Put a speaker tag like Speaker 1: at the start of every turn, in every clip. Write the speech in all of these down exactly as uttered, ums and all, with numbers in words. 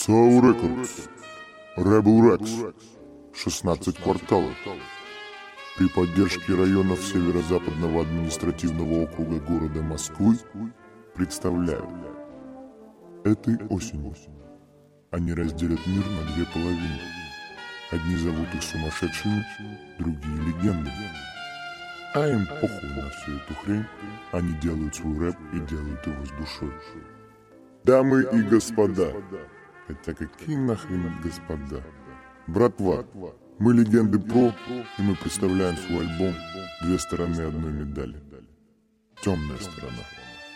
Speaker 1: Soul Records, Rebel Rex, шестнадцать кварталов. При поддержке районов Северо-Западного административного округа города Москвы представляют. Этой осенью они разделят мир на две половины. Одни зовут их сумасшедшими, другие легендами. А им похуй на всю эту хрень. Они делают свой рэп и делают его с душой. Дамы и господа, хотя какие нахрен господа? Братва, мы легенды про, и мы представляем свой альбом «Две стороны одной медали». Темная сторона.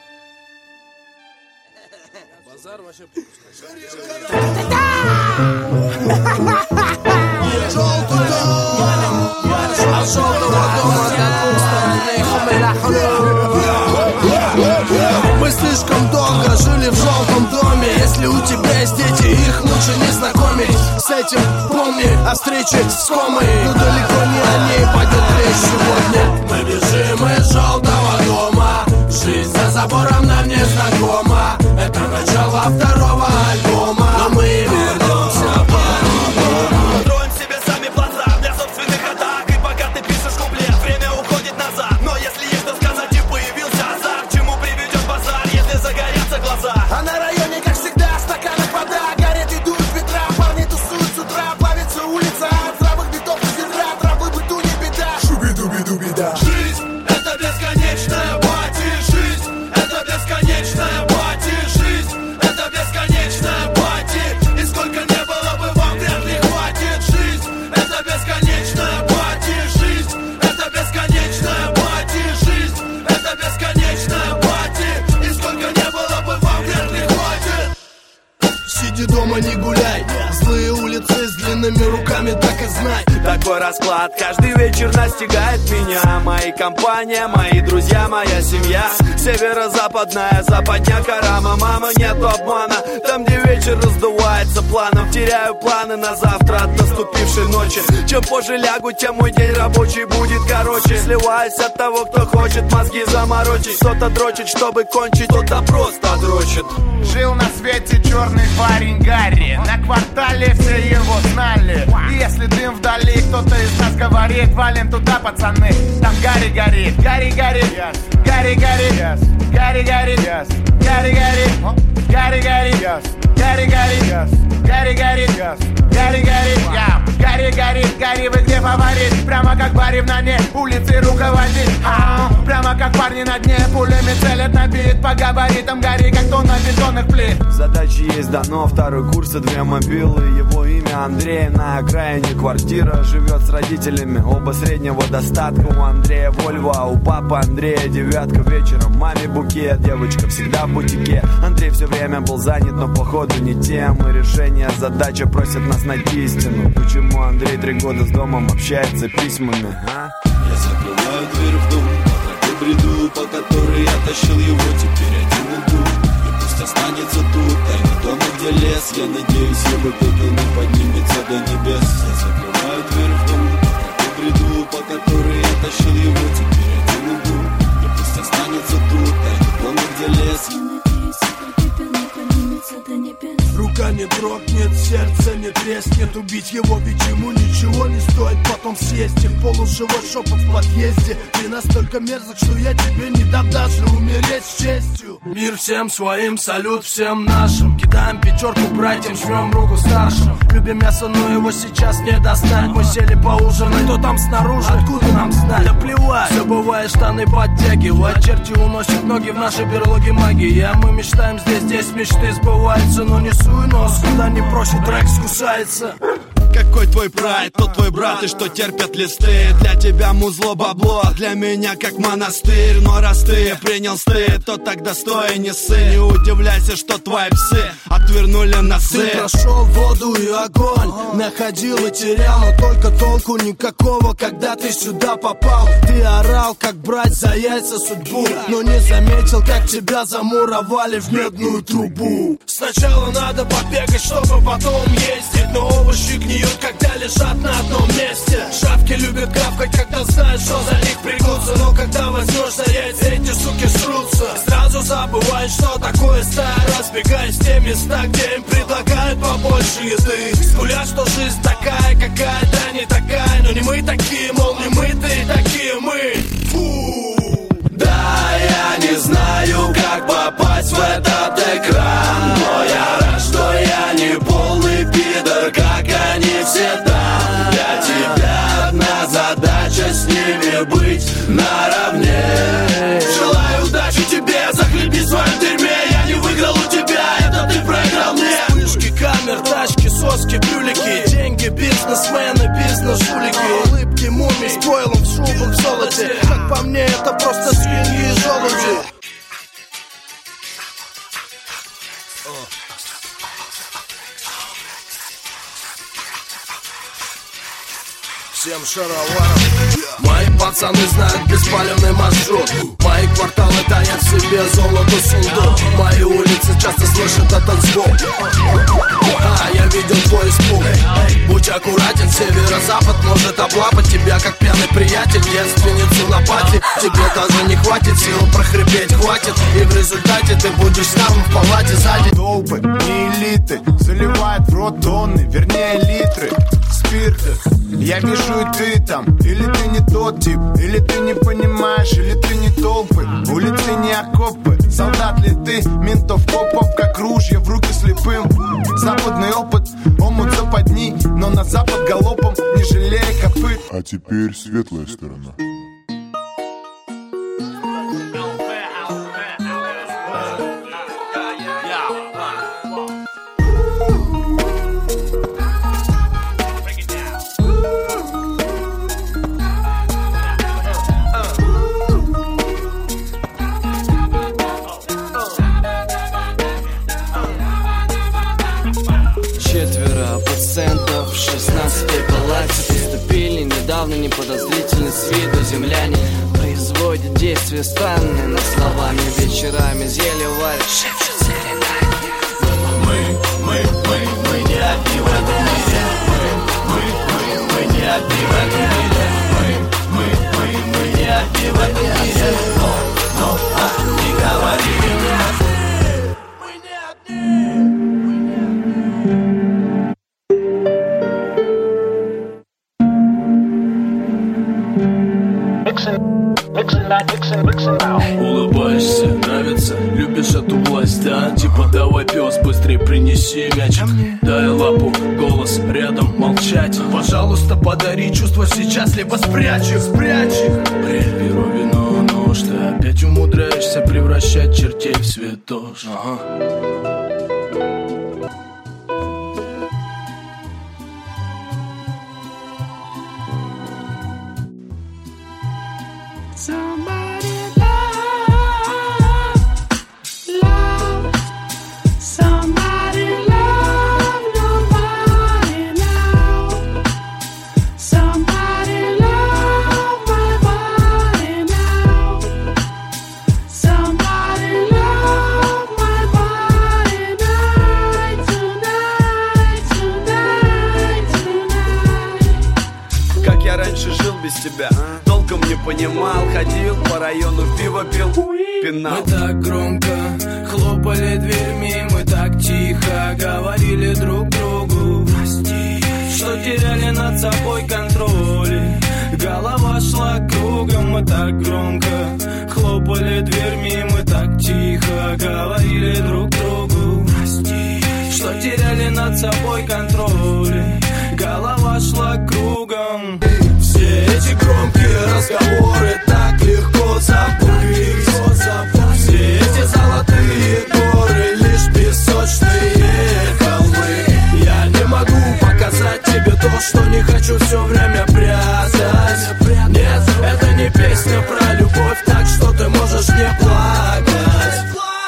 Speaker 2: Базар вообще
Speaker 3: Мы слишком долго жили в желтом доме. Если у тебя есть дети, их лучше не знакомить с этим. Помни о встрече с комой, но далеко не о ней пойдет речь сегодня. Мы бежим из желтого дома. Жизнь за забором нам не знакома. Это начало второго альбома, но мы вернемся по-новому.
Speaker 4: Строим себе сами плаца для собственных атак. И пока ты пишешь куплет, время уходит назад. Но если есть что сказать, и появился азарт, чему приведет базар, если загорятся глаза?
Speaker 3: А на районе, как всегда, в стаканах вода. Горит и дует ветра, парни тусуют с утра. Плавится улица от здравых битов из ведра. Травы быту не беда. Шуби-дуби-дуби-да.
Speaker 4: Жизнь — это бесконечная пати. Жизнь — это бесконечная пати. Жизнь — это бесконечная пати. И сколько не было бы, вам вряд ли хватит. Жизнь — это бесконечная пати. Жизнь — это бесконечная пати. Жизнь — это бесконечная пати. И сколько не было бы, вам вряд ли хватит.
Speaker 3: Сиди дома, не гуляй. Злые улицы с длинными руками, так и знай.
Speaker 4: Такой расклад каждый вечер настигает меня. Мои компания, мои друзья, моя семья. Северо-западная, западня Карама. Мама, нету обмана. Там, где вечер раздувается планом. Теряю планы на завтра от наступившей ночи. Чем позже лягу, тем мой день рабочий будет короче. Сливаюсь от того, кто хочет мозги заморочить. Кто-то дрочит, чтобы кончить, кто-то просто дрочит.
Speaker 5: Жил на свете черный парень Гарри. На квартале все его знали. И если дым вдали, кто-то из нас говорит: валим туда, пацаны, там Гарри горит. Гарри горит, Гарри горит, Гарри горит, Гарри горит, Гарри горит, Гарри горит, Гарри горит, Гарри горит, Гарри горит, Гарри, вы где фаворит? Прямо как Барри в нане, улицы руководит. Прямо как парни на дне, пулями целят на бит. По габаритам Гарри, как тонна бетонных плит.
Speaker 4: Задачи есть дано, второй курс и две мобилы. Его имя Андрей, на окраине квартира. Живет с родителями, оба среднего достатка. У Андрея Вольво, а у папы Андрея девятка. Вечером маме букет, девочка всегда в бутике. Андрей все время был занят, но походу не тем. И решение задачи просит нас найти истину. Почему Андрей три года с домом общается письмами, а?
Speaker 6: Я закрываю дверь в дом, по тропе бреду, по которой я тащил его, теперь один иду. И пусть останется тут, тайна дома, где лес. Я надеюсь, его пепел не поднимется до небес. Я закрываю дверь в дом, по тропе бреду, по которой я тащил его, теперь один иду. И пусть останется тут, тайна дома, где лес.
Speaker 7: Я надеюсь, его пепел не поднимется до небес.
Speaker 3: Рука не дрогнет, сердце не треснет. Убить его, ведь ему ничего не стоит потом съесть. И в полуживой шепот в подъезде. Ты настолько мерзок, что я тебе не дам даже умереть с честью. Мир всем своим, салют всем нашим. Кидаем пятерку братьям, жмем руку старшим. Любим мясо, но его сейчас не достать. Мы сели поужинать, кто там снаружи, откуда нам знать? Да плевать, все бывает, штаны подтягивать. Черти уносят ноги в нашей берлоге магии. А мы мечтаем здесь, здесь мечты сбываются. Но не суй нос, куда не просит, трек скусается.
Speaker 6: Какой твой прайд, тот твой брат, и что терпят листы. Для тебя музло бабло, для меня как монастырь. Но раз ты принял стыд, то тогда стой и не ссы. Не удивляйся, что твои псы отвернули носы.
Speaker 3: Ты прошел воду и огонь, находил и терял, но только толку никакого, когда ты сюда попал. Ты орал, как брать за яйца судьбу, но не заметил, как тебя замуровали в медную трубу. Сначала надо побегать, чтобы потом ездить, но овощи гниют устают, когда лежат на одном месте. Шавки любят гавкать, когда знаешь, что за них пригнутся. Но когда возьмешь за яйца, эти суки срутся. Сразу забываешь, что такое стая. Разбегаясь в те места, где им предлагают побольше еды. Скулят, что жизнь такая, какая-то не такая. Но не мы такие, мол, не мы-то и такие мы. Фу.
Speaker 4: Да, я не знаю, как попасть в этот экран, но я рад, что я не полный пидор, как они все там. Для тебя одна задача, с ними быть наравне. Желаю удачи тебе, захлебни в своем дерьме. Я не выиграл у тебя, это ты проиграл мне.
Speaker 3: Вспышки камер, тачки, соски, брюлики. Деньги, бизнесмены, бизнес-жулики. Улыбки мумий с пойлом, в шубах, в золоте. Как по мне, это просто свиньи и желуди. Всем шароваров. Мои пацаны знают беспалевный маршрут. Мои кварталы таят в себе золото сундук. Мои улицы часто слышат этот звук. А, я видел твой испуг. Будь аккуратен, северо-запад может облапать тебя, как пьяный приятель, девственницу на пати. Тебе даже не хватит сил прохрипеть, хватит. И в результате ты будешь самым в палате сзади.
Speaker 5: Толпы, не элиты, заливают в рот тонны, вернее литры спирта. Я вижу и ты там, или ты не тот тип, или ты не понимаешь, или ты не толпы. Улицы не окопы, солдат ли ты, ментов поп-поп, как ружья в руки слепым. Западный опыт, омут западни, но на запад галопом, не жалея копыт.
Speaker 1: А теперь светлая сторона.
Speaker 8: Пациентов в шестнадцатой палате поступили недавно неподозрительны с виду земляне. Производят действия странные, но словами вечерами зелье варят, шепчут серенады.
Speaker 4: Мы, мы, мы, мы не одни в этом мире. Мы, мы, мы, мы не одни в этом мире. Мы, мы, мы, мы не одни в этом мире. Но, но, а, не говори.
Speaker 3: Улыбаешься, нравится, любишь эту власть, да? Типа давай, пес, быстрее принеси мяч. Дай лапу, голос рядом, молчать. Пожалуйста, подари чувства сейчас, либо спрячь их, спрячь их. Беру вино, нож, ты опять умудряешься превращать чертей в святош. Ага.
Speaker 4: Тебя толком не понимал, ходил по району, пиво пил, пинал.
Speaker 8: Мы так громко хлопали дверьми, мы так тихо говорили друг другу прости, что теряли над собой контроль. Голова шла кругом, мы так громко хлопали дверьми, мы так тихо говорили друг другу прости, что теряли над собой контроль. Голова шла кругом.
Speaker 3: Все эти громкие разговоры так легко забыть. Все эти золотые горы, лишь песочные холмы. Я не могу показать тебе то, что не хочу все время прятать. Нет, это не песня про любовь, так что ты можешь не плакать.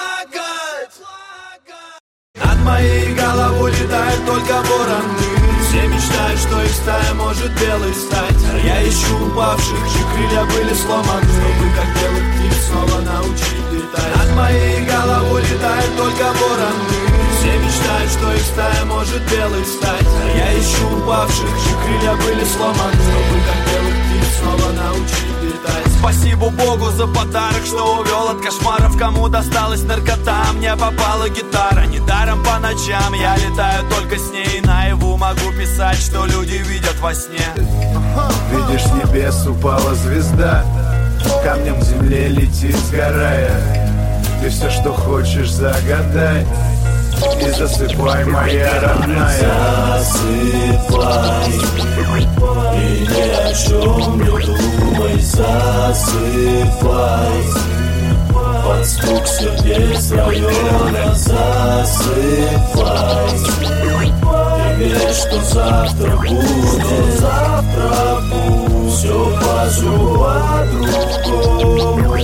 Speaker 4: Над моей головой летает только вороны. Все мечтают, что их стая может белой стать. Я ищу упавших, чьи крылья были сломаны, чтобы как белых птиц снова научить летать. Над моей головой летают только вороны. Все
Speaker 8: мечтают, что их стая может белой стать. А я ищу упавших, чьи крылья были сломаны, чтобы как белых птиц снова научить летать.
Speaker 4: Спасибо Богу за подарок, что увел от кошмаров. Кому досталась наркота, мне попала гитара. Недаром по ночам я летаю только с ней. Наяву могу писать, что люди видят во сне.
Speaker 9: Видишь, с небес упала звезда, камнем к земле летит, сгорая. Ты все, что хочешь, загадай и засыпай, моя родная.
Speaker 8: Засыпай и ни о чем не думай. Засыпай под стук сердец района. Засыпай и верь, что завтра будет. Завтра будет все по-другому.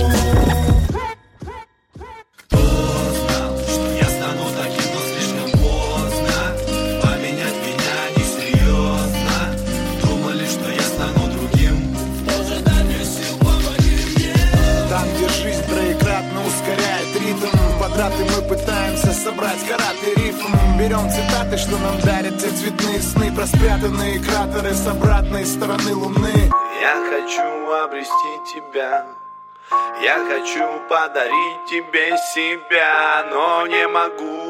Speaker 9: Мы пытаемся собрать караты рифм. Берем цитаты, что нам дарят те цветные сны, про спрятанные кратеры с обратной стороны луны.
Speaker 4: Я хочу обрести тебя, я хочу подарить тебе себя, но не могу,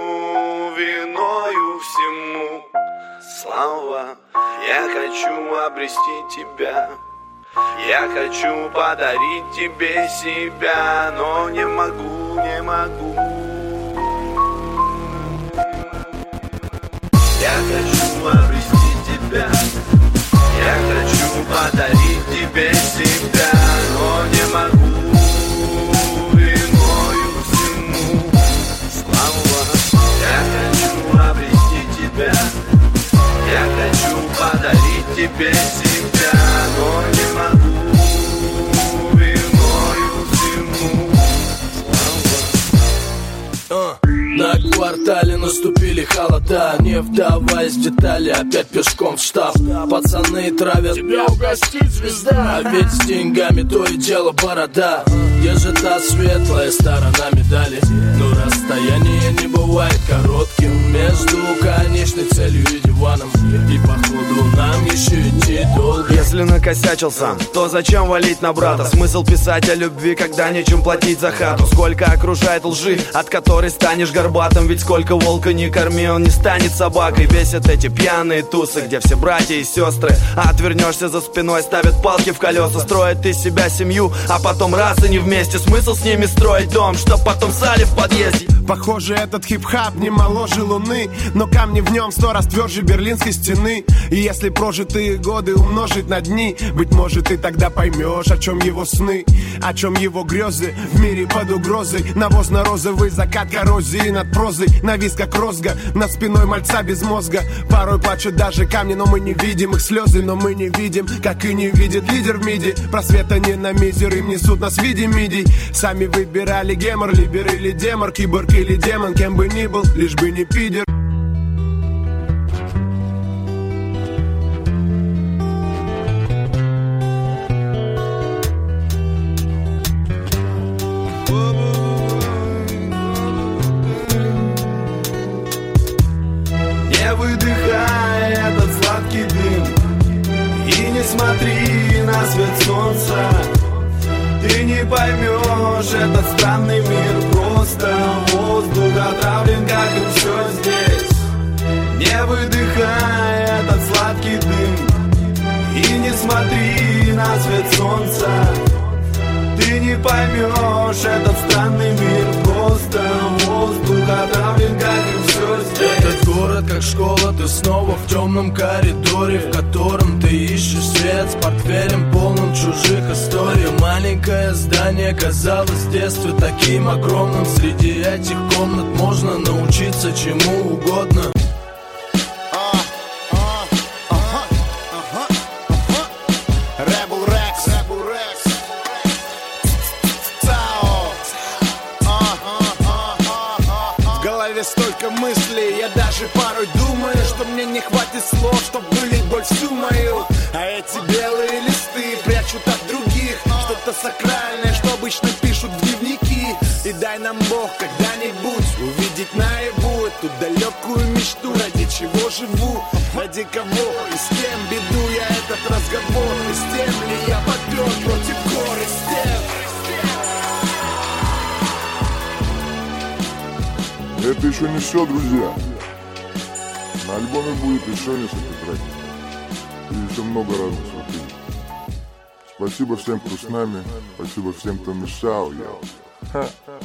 Speaker 4: виною всему слова. Я хочу обрести тебя, я хочу подарить тебе себя, но не могу, не могу. Я хочу обрести тебя, я хочу подарить тебе себя, но не могу, виною всему слава. Я хочу обрести тебя, я хочу подарить тебе себя, но не могу, виною всему слава.
Speaker 8: На квартале наступили холода, не вдаваясь в детали, опять пешком в штаб. Пацаны травят, тебя угостит звезда, а ведь с деньгами то и дело борода. Где же та светлая сторона медали? Но расстояние не бывает коротким между конечной целью и диваном, и походу нам еще идти долго.
Speaker 4: Если накосячил сам, то зачем валить на брата? Смысл писать о любви, когда нечем платить за хату? Сколько окружает лжи, от которой станешь горбатым? Ведь сколько волка не корми, он не станет собакой. Бесят эти пьяные тусы, где все братья и сестры, а отвернешься за спиной, ставят палки в колеса. Строят из себя семью, а потом раз и не вместе. Смысл с ними строить дом, чтоб потом сали в подъезде.
Speaker 9: Похоже, этот хип-хап не моложе луны, но камни в нем сто раз тверже Берлинской стены. И если прожитые годы умножить на дни, быть может, ты тогда поймешь, о чем его сны, о чем его грезы в мире под угрозой. Навозно-розовый закат коррозии над прозой, навис как розга над спиной мальца без мозга. Порой плачут даже камни, но мы не видим их слезы, но мы не видим, как и не видит лидер в миди. Просвета не на мизер, им несут нас в виде мидий. Сами выбирали гемор, либер или демор, киборг или демон, кем бы ни был, лишь бы не пидер.
Speaker 4: Не выдыхай этот сладкий дым и не смотри на свет солнца. Ты не поймешь этот странный мир, просто воздух отравлен, как и все здесь. Не выдыхай этот сладкий дым и не смотри на свет солнца. Ты не поймешь этот странный мир, просто воздух отравлен, как и все здесь.
Speaker 8: Этот город как школа, ты снова в темном коридоре, в котором ты ищешь свет с портфелем полным чужих историй. Маленькое здание казалось в детстве таким огромным. Среди этих комнат можно научиться чему угодно.
Speaker 9: Столько мыслей, я даже порой думаю, что мне не хватит слов, чтоб вылить боль всю мою. А эти белые листы прячут от других что-то сакральное, что обычно пишут в дневники. И дай нам Бог когда-нибудь увидеть наяву эту никого. И с кем веду я этот разговор? И с тем ли я попер против гор и стен?
Speaker 1: Это еще не все, друзья. На альбоме будет еще несколько треков. И еще много разных сюрпризов. Спасибо всем, кто с нами. Спасибо всем, кто мешал. Я.